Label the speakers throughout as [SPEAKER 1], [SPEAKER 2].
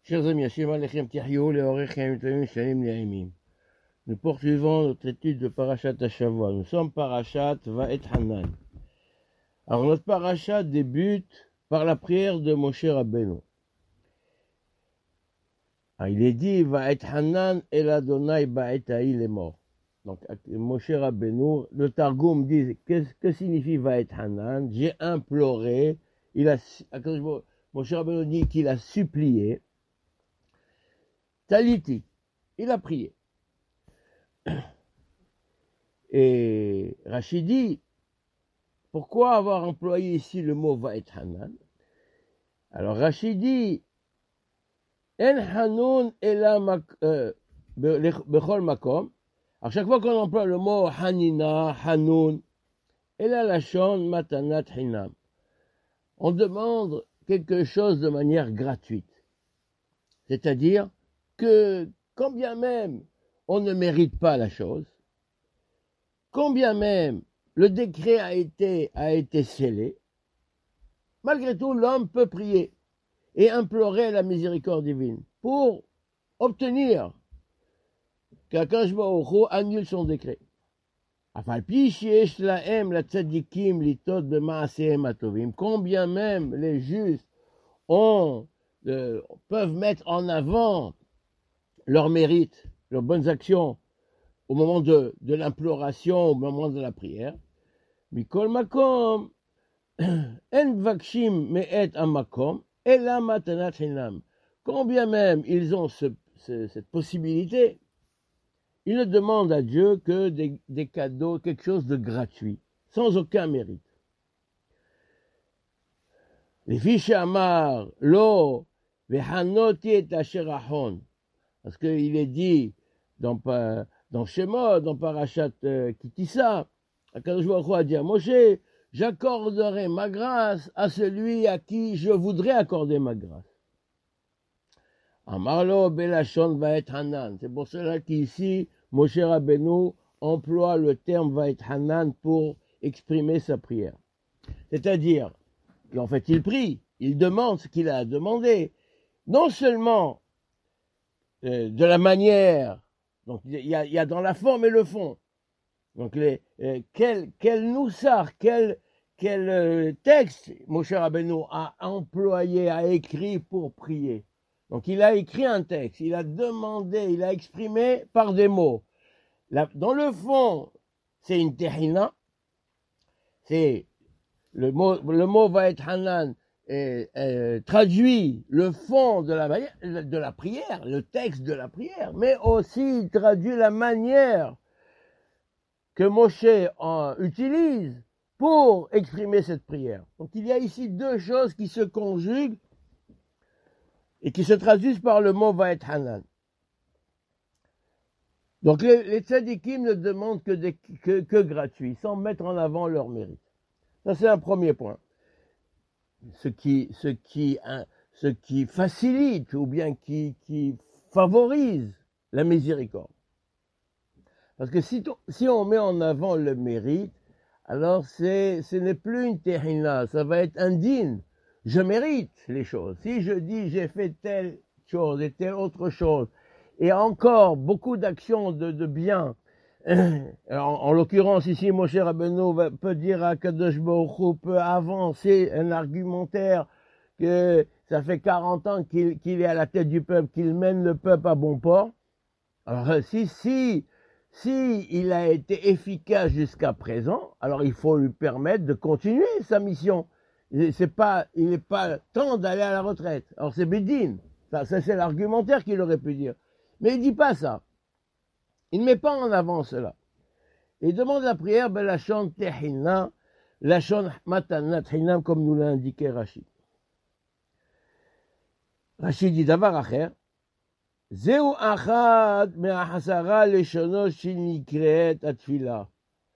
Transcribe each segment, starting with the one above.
[SPEAKER 1] Chers amis, Hashem Alechem Tihyou, Leorech Chaim Tovim Shanim Le'imim. Nous poursuivons notre étude de Parashat Hashavua. Nous sommes Parashat Va'et Hanan. Alors notre Parashat débute par la prière de Moshe Rabbeinu. Alors, il est dit Va'et Hanan El Adonai Ba'et Ha'i Lemor. Donc Moshe Rabbeinu, le Targum dit que signifie Va'et Hanan? J'ai imploré. Moshe Rabbeinu dit qu'il a supplié. Taliti, il a prié. Et Rachid dit, pourquoi avoir employé ici le mot Va'et Hanan? Alors Rachid dit, En Hanoun ela bechol makom. Alors chaque fois qu'on emploie le mot Hanina, Hanoun, ela lachon matanat hinam, on demande quelque chose de manière gratuite. C'est-à-dire que quand bien même on ne mérite pas la chose, quand bien même le décret a été scellé, malgré tout l'homme peut prier et implorer la miséricorde divine pour obtenir qu'Akadosh Baruch Hu annule son décret. Combien même les justes peuvent mettre en avant leur mérite, leurs bonnes actions au moment de l'imploration, au moment de la prière. Mikol makom, en vakshim me'et amakom, ela matanat hinam. Combien même ils ont cette possibilité, ils ne demandent à Dieu que des cadeaux, quelque chose de gratuit, sans aucun mérite. Les fiches amar, lo, vehanoti et asherahon. Parce qu'il est dit dans Shemot, dans Parashat Kitissa, Akadosh Baruch Hu a dit à Moshe, j'accorderai ma grâce à celui à qui je voudrais accorder ma grâce. Amarlo belashon va'et hanan. C'est pour cela qu'ici, Moshe Rabbeinu emploie le terme va'et hanan pour exprimer sa prière. C'est-à-dire qu'en fait, il prie, il demande ce qu'il a demandé. Non seulement de la manière, donc il y a dans la forme et le fond. Donc quel noussar, quel texte Moshe Rabbeinu a employé, a écrit pour prier. Donc il a écrit un texte, il a demandé, il a exprimé par des mots. Dans le fond, c'est une tehina, c'est le mot va être hanan, traduit le fond de la prière, le texte de la prière, mais aussi il traduit la manière que Moshe utilise pour exprimer cette prière. Donc il y a ici deux choses qui se conjuguent et qui se traduisent par le mot Va'et Hanan. Donc les tzadikim ne demandent que gratuit, sans mettre en avant leur mérite. Ça c'est un premier point. Ce qui facilite ou bien qui favorise la miséricorde. Parce que si on met en avant le mérite, alors ce n'est plus une tehina, ça va être un din. Je mérite les choses. Si je dis j'ai fait telle chose et telle autre chose, et encore beaucoup d'actions de bien, en l'occurrence ici, Moshe Rabbeinu peut dire à Kadosh Baruch Hu, peut avancer un argumentaire que ça fait 40 ans qu'il est à la tête du peuple, qu'il mène le peuple à bon port. Alors si il a été efficace jusqu'à présent, alors il faut lui permettre de continuer sa mission. Il n'est pas temps d'aller à la retraite. Alors c'est Bédine. Ça c'est l'argumentaire qu'il aurait pu dire. Mais il dit pas ça. Il ne met pas en avant cela. Il demande la prière, Lachon Tehina, Lachon Matanat Hinam, comme nous l'a indiqué Rachid. Rachid dit Davar Acher, Zeu Achad Me'achasara Leshono Shinikreet Atfila.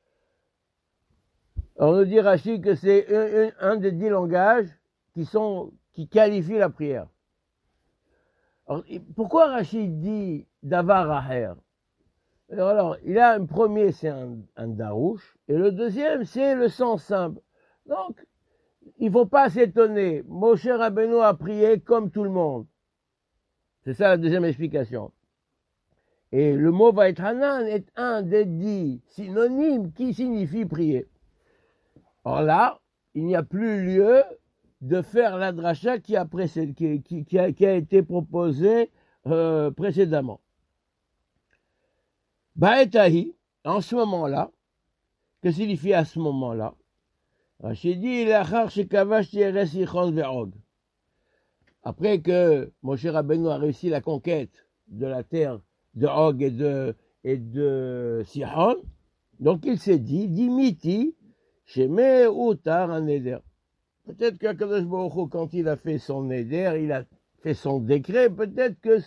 [SPEAKER 1] On nous dit Rachid que c'est un des 10 langages qui qualifient la prière. Alors, pourquoi Rachid dit Davar Acher? Alors, il a un premier, c'est un darouche, et le deuxième, c'est le sens simple. Donc, il ne faut pas s'étonner. Moshe Rabbeinu a prié comme tout le monde. C'est ça la deuxième explication. Et le mot Vaïtranan est un des 10 synonymes qui signifie prier. Or là, il n'y a plus lieu de faire la dracha qui a été proposée précédemment. Baetahi, en ce moment-là, que signifie à ce moment-là? Rachid dit, après que Moshe Rabbeinu a réussi la conquête de la terre de Og et de Sihon, donc il s'est dit, Dimiti, Sheme Utar un Neder. Peut-être qu'Akadosh Baruch Hu, quand il a fait son Neder, il a fait son décret, peut-être que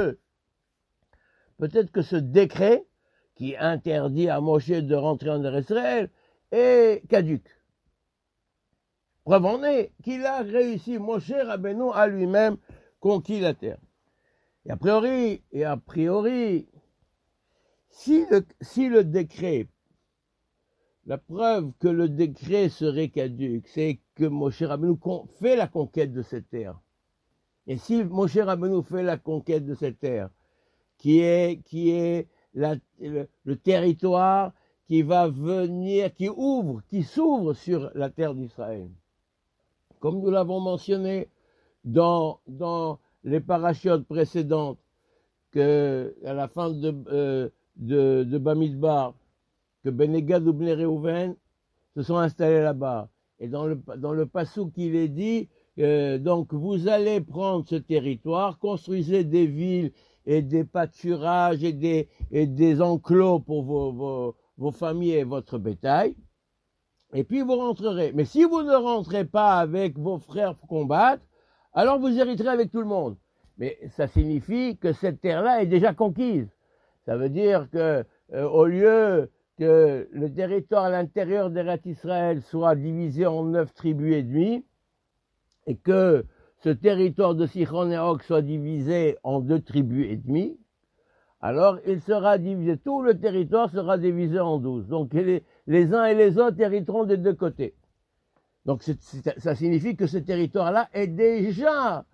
[SPEAKER 1] ce décret qui interdit à Moshe de rentrer en Israël est caduque. Preuve en est qu'il a réussi, Moshe Rabbeinu a lui-même conquis la terre. Et a priori, si le décret, la preuve que le décret serait caduque, c'est que Moshe Rabbeinu fait la conquête de cette terre. Et si Moshe Rabbeinu fait la conquête de cette terre, qui est le territoire qui va venir, qui s'ouvre sur la terre d'Israël. Comme nous l'avons mentionné dans les parachutes précédentes, que à la fin de Bamidbar, que Benegad ou Bnei Reuven se sont installés là-bas. Et dans le passouk, il est dit, donc vous allez prendre ce territoire, construisez des villes et des pâturages et des enclos pour vos familles et votre bétail. Et puis vous rentrerez. Mais si vous ne rentrez pas avec vos frères pour combattre, alors vous hériterez avec tout le monde. Mais ça signifie que cette terre-là est déjà conquise. Ça veut dire que au lieu que le territoire à l'intérieur d'Eretz Israël soit divisé en 9 tribus et demie, et que ce territoire de Sichon et Og soit divisé en 2 tribus et demie, alors il sera divisé, tout le territoire sera divisé en 12. Donc les uns et les autres hériteront des deux côtés. Donc ça signifie que ce territoire-là est déjà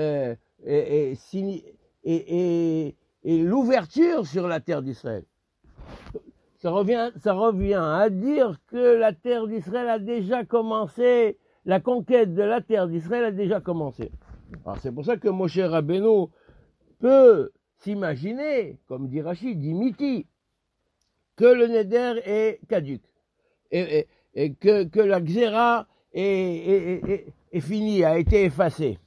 [SPEAKER 1] l'ouverture sur la terre d'Israël. Ça revient à dire que la terre d'Israël a déjà commencé, la conquête de la terre d'Israël a déjà commencé. Alors c'est pour ça que Moshe Rabbeinu peut s'imaginer, comme dit Rachid, dit Miti, que le Neder est caduque et que la Xéra est finie, a été effacée.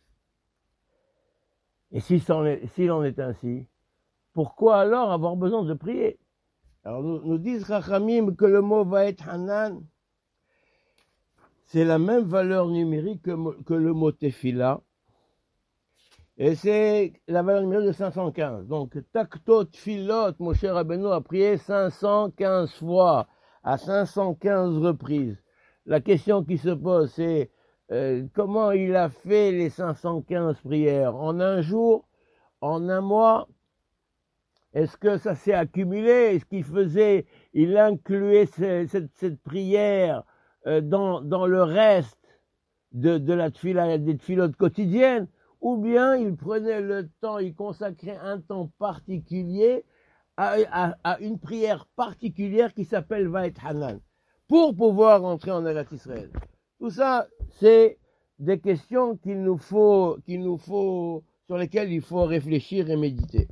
[SPEAKER 1] Et s'il en est ainsi, pourquoi alors avoir besoin de prier? Alors nous disent Chachamim que le mot va être Hanan, c'est la même valeur numérique que le mot Tefila, et c'est la valeur numérique de 515. Donc, Taktot Tfilot, Moshe Rabbeinu a prié 515 fois, à 515 reprises. La question qui se pose, c'est comment il a fait les 515 prières? En un jour? En un mois? Est-ce que ça s'est accumulé? Est-ce il incluait cette prière dans le reste de la tfila, des tfilotes quotidiennes? Ou bien il prenait le temps, il consacrait un temps particulier à une prière particulière qui s'appelle Vaet Hanan, pour pouvoir entrer en Eretz Israël. Tout ça, c'est des questions sur lesquelles il faut réfléchir et méditer.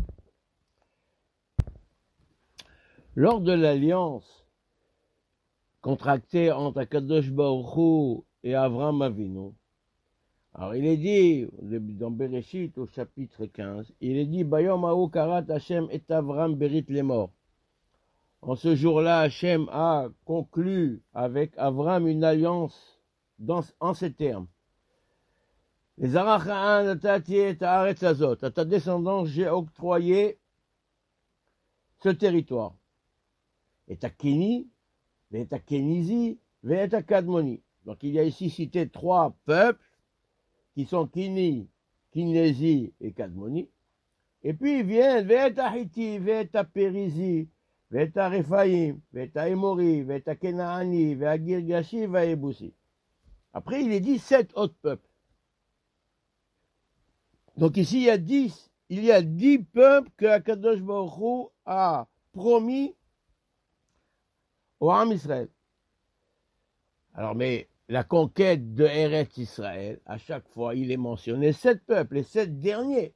[SPEAKER 1] Lors de l'alliance contractée entre Akadosh Baruch Hu et Avram Avinu, alors il est dit, dans Bereshit au chapitre 15, il est dit, Bayom Haou Karat Hashem et Avram Berit les morts. En ce jour-là, Hashem a conclu avec Avram une alliance en ces termes. Les Aracha'an Atati et Haaretz Azot, à ta descendance j'ai octroyé ce territoire. Et à Kéni, et à Kénizi, et à Kadmoni. Donc il y a ici cité 3 peuples qui sont Kini, Kinési et Kadmoni. Et puis ils viennent Veta Hiti, Veta Perizi, Veta Rephaïm, Veta Emori, Veta Kenaani, Veta Girgashi, Veta Ebusi. Après il est dit 7 autres peuples. Donc ici il y a 10 il y a 10 peuples que Akadosh Baruch Hu a promis au Ham Israël. Alors, mais la conquête de Eretz Israël, à chaque fois, il est mentionné 7 peuples, les 7 derniers.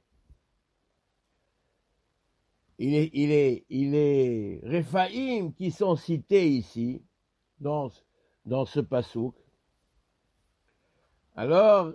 [SPEAKER 1] Il est Réphaïm qui sont cités ici, dans ce passouk. Alors,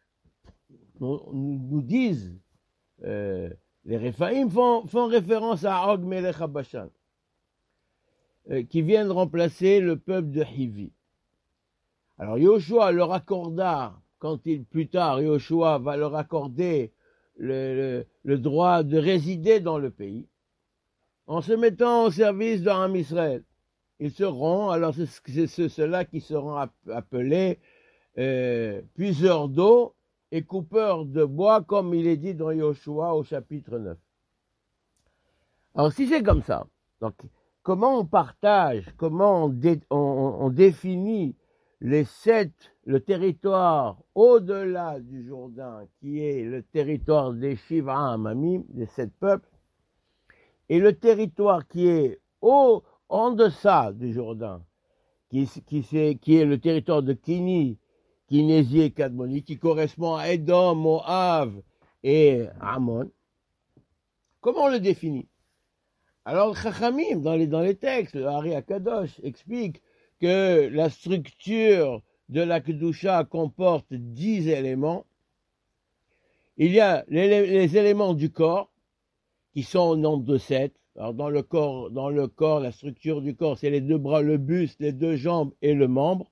[SPEAKER 1] nous disent, les Réphaïm font référence à Og Melech HaBashan, qui viennent remplacer le peuple de Hivi. Alors, Yoshua leur accorda, plus tard, Yoshua va leur accorder le droit de résider dans le pays, en se mettant au service de Ham Israël. Ils seront, alors c'est ceux-là qui seront appelés puiseurs d'eau et coupeurs de bois, comme il est dit dans Yoshua au chapitre 9. Alors si c'est comme ça, donc comment on partage, comment on définit le territoire au-delà du Jourdain, qui est le territoire des Shiva Hamamim, des 7 peuples, et le territoire qui est en deçà du Jourdain, qui est le territoire de Kinésie et Kadmoni, qui correspond à Édom, Moab et Ammon. Comment on le définit? Alors, Chachamim, dans les textes, le Hari Akadosh explique que la structure de la Kedusha comporte 10 éléments. Il y a les éléments du corps, qui sont au nombre de 7. Alors dans le corps, la structure du corps, c'est les 2 bras, le buste, les 2 jambes et le membre,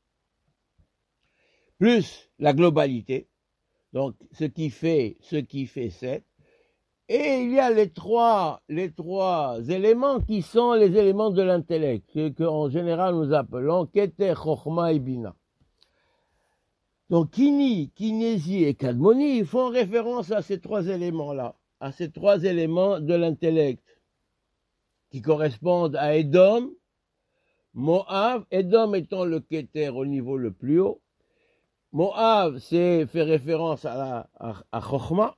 [SPEAKER 1] plus la globalité, donc ce qui fait 7. Et il y a les trois éléments qui sont les éléments de l'intellect, que en général nous appelons Keter, Chochma et Bina. Donc Kinésie et Kadmoni font référence à ces 3 éléments-là, à ces 3 éléments de l'intellect, qui correspondent à Édom, Moab, Édom étant le Keter au niveau le plus haut. Moab, fait référence à Chochma,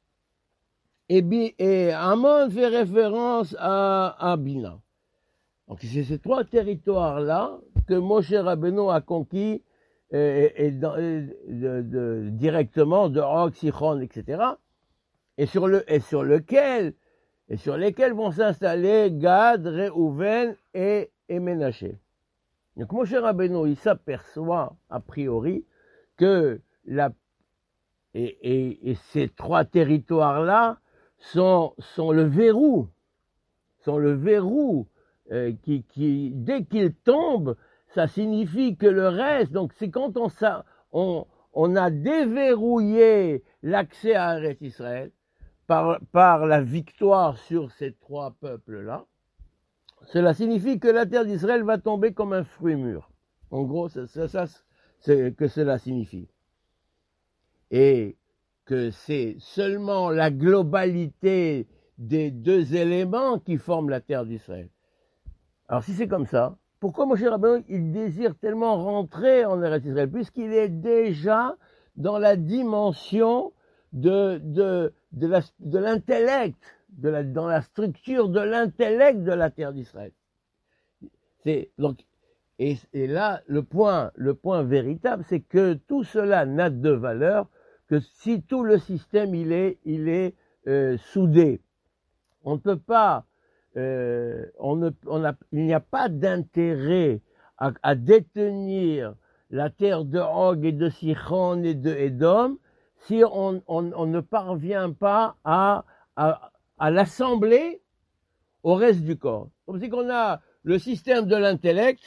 [SPEAKER 1] et Ammon fait référence à Bina. Donc c'est ces 3 territoires-là que Moshe Rabbeinu a conquis directement de Og, Sichon, etc., et sur lesquels vont s'installer Gad, Réhouven et Ménaché. Donc Moshe Rabbeinu, il s'aperçoit a priori que ces 3 territoires-là sont le verrou qui dès qu'ils tombent, ça signifie que le reste, donc c'est quand on a déverrouillé l'accès à Eretz Israël par la victoire sur ces 3 peuples-là, cela signifie que la terre d'Israël va tomber comme un fruit mûr. En gros, c'est que cela signifie. Et que c'est seulement la globalité des 2 éléments qui forment la terre d'Israël. Alors si c'est comme ça, pourquoi Moshe Rabbeinu il désire tellement rentrer en Eretz Israël, puisqu'il est déjà dans la dimension de l'intellect, dans la structure de l'intellect de la terre d'Israël. Et là, le point véritable, c'est que tout cela n'a de valeur que si tout le système il est soudé. On ne peut pas, il n'y a pas d'intérêt à détenir la terre de Og et de Sichon et de Édom si on ne parvient pas à l'assembler au reste du corps. Comme si qu'on a le système de l'intellect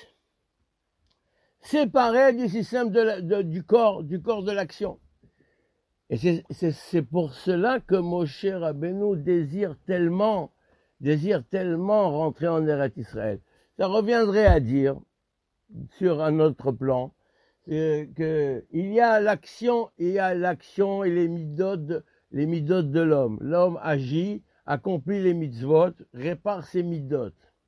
[SPEAKER 1] séparé du système du corps de l'action. Et c'est pour cela que Moshe Rabbeinu désire tellement rentrer en Eretz Israël. Ça reviendrait à dire, sur un autre plan, que il y a l'action et les midot de l'homme. L'homme agit, accomplit les mitzvot, répare ses midot.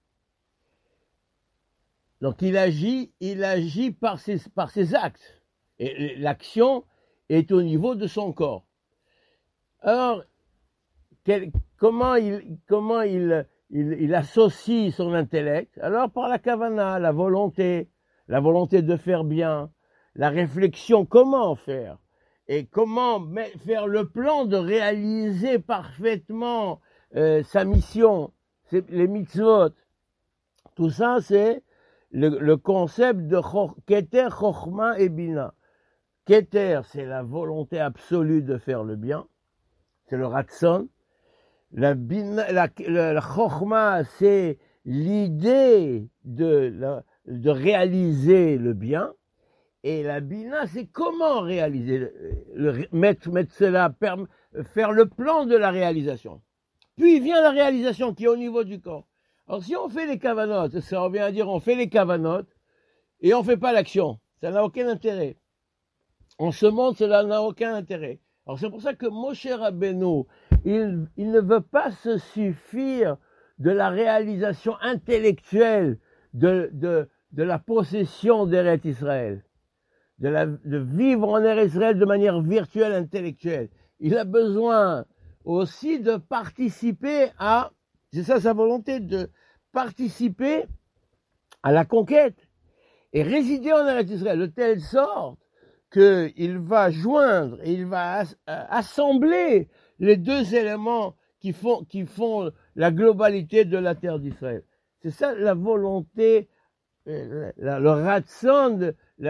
[SPEAKER 1] Donc il agit par ses actes. Et l'action est au niveau de son corps. Alors, comment il associe son intellect? Alors par la kavana, la volonté de faire bien, la réflexion, comment faire? Et comment faire le plan de réaliser parfaitement sa mission, les mitzvot. Tout ça, c'est le concept de Keter, Chochma et Bina. Keter, c'est la volonté absolue de faire le bien, c'est le Ratson. La Chochma, c'est l'idée de réaliser le bien. Et la Bina, c'est comment réaliser, mettre cela, faire le plan de la réalisation. Puis vient la réalisation qui est au niveau du corps. Alors si on fait les kavanotes, ça revient à dire on fait les kavanotes et on ne fait pas l'action. Ça n'a aucun intérêt. On se montre, cela n'a aucun intérêt. Alors c'est pour ça que Moshe Rabbeinu, il ne veut pas se suffire de la réalisation intellectuelle de la possession d'Eretz Israël. De vivre en Eretz Israël de manière virtuelle, intellectuelle. Il a besoin aussi de participer c'est ça sa volonté, de participer à la conquête et résider en Eretz Israël de telle sorte qu'il va joindre et il va assembler les deux éléments qui font la globalité de la terre d'Israël. C'est ça la volonté, le ratson,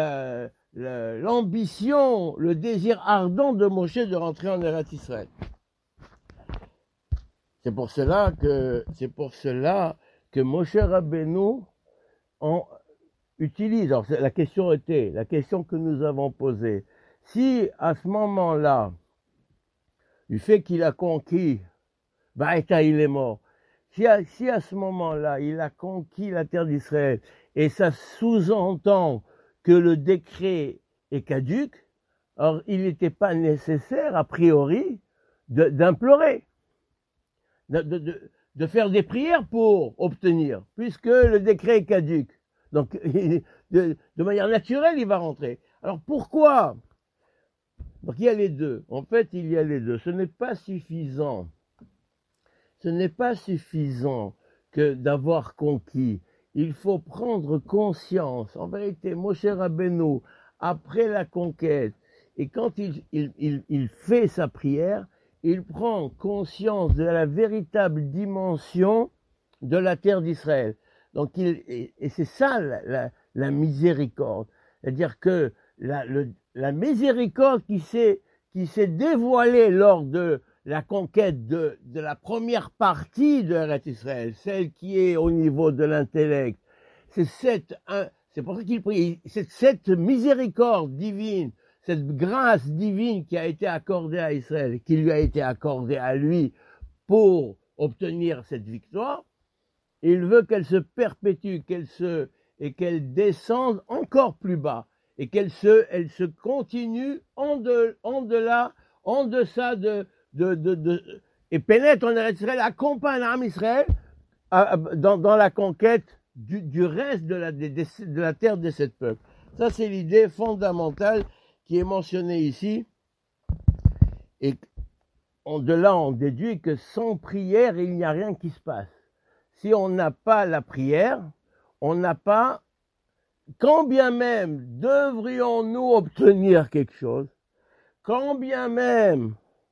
[SPEAKER 1] l'ambition, le désir ardent de Moshe de rentrer en Eretz Israël. C'est pour cela que Moshe Rabbeinu utilise. Alors la question que nous avons posée, si à ce moment-là, du fait qu'il a conquis, il est mort. Si à ce moment-là, il a conquis la terre d'Israël, et ça sous-entend que le décret est caduc, alors il n'était pas nécessaire, a priori, d'implorer, de faire des prières pour obtenir, puisque le décret est caduc. Donc, de manière naturelle, il va rentrer. Alors pourquoi? Donc il y a les deux. En fait, il y a les deux. Ce n'est pas suffisant. Ce n'est pas suffisant que d'avoir conquis. Il faut prendre conscience. En vérité, Moshe Rabbeinu, après la conquête, et quand il fait sa prière, il prend conscience de la véritable dimension de la terre d'Israël. Donc, et c'est ça la miséricorde. C'est-à-dire que la miséricorde qui s'est dévoilée lors de la conquête de la première partie de Eretz Israël, celle qui est au niveau de l'intellect, c'est pour ça qu'il prie, c'est cette miséricorde divine, cette grâce divine qui a été accordée à Israël, qui lui a été accordée à lui pour obtenir cette victoire. Il veut qu'elle se perpétue, et qu'elle descende encore plus bas, et elle se continue en deçà et pénètre en Eretz Israël, accompagne l'âme Israël dans la conquête du reste de la terre de cette peuple. Ça, c'est l'idée fondamentale qui est mentionnée ici. Et de là, on déduit que sans prière, il n'y a rien qui se passe. Si on n'a pas la prière, on n'a pas, quand bien même devrions-nous obtenir quelque chose, quand bien même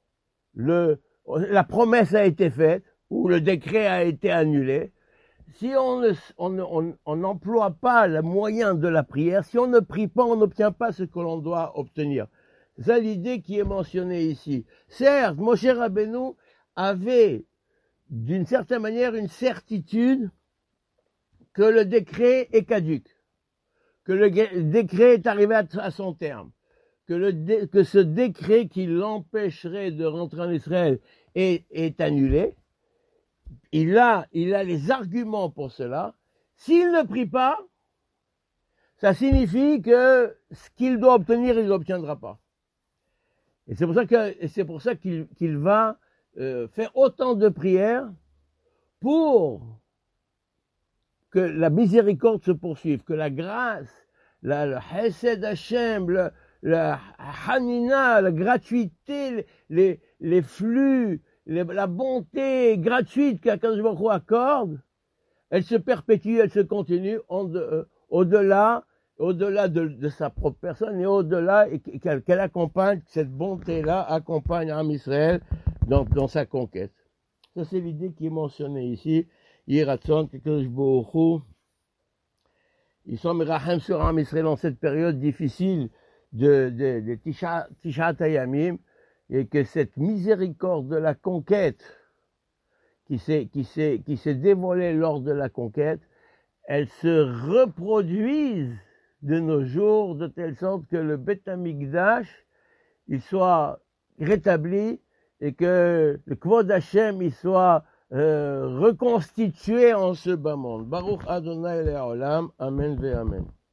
[SPEAKER 1] la promesse a été faite, ou le décret a été annulé, si on n'emploie pas le moyen de la prière, si on ne prie pas, on n'obtient pas ce que l'on doit obtenir. C'est ça l'idée qui est mentionnée ici. Certes, Moshe Rabbeinu avait, d'une certaine manière, une certitude que le décret est caduc, que le décret est arrivé à son terme, que ce décret qui l'empêcherait de rentrer en Israël est annulé. Il a les arguments pour cela. S'il ne prie pas, ça signifie que ce qu'il doit obtenir, il ne l'obtiendra pas. Et c'est pour ça qu'il va faire autant de prières pour que la miséricorde se poursuive, que la grâce, le Hesed Hashem, la Hanina, la gratuité, les flux, la bonté gratuite qu'Akadosh Baruch Hu accorde, elle se perpétue, elle se continue au-delà de sa propre personne et au-delà, et qu'elle accompagne, cette bonté-là accompagne Am Israël dans sa conquête. Ça, c'est l'idée qui est mentionnée ici. Yiratzon, qu'Akadosh Baruch Hu, ils sont mirachem sur Am Israël dans cette période difficile de Tishat Hayamim, et que cette miséricorde de la conquête qui s'est dévoilée lors de la conquête, elle se reproduise de nos jours de telle sorte que le Beth Amikdash il soit rétabli et que le Kvod Hashem il soit reconstitué en ce bas monde. Baruch Adonai Le'olam, Amen ve Amen.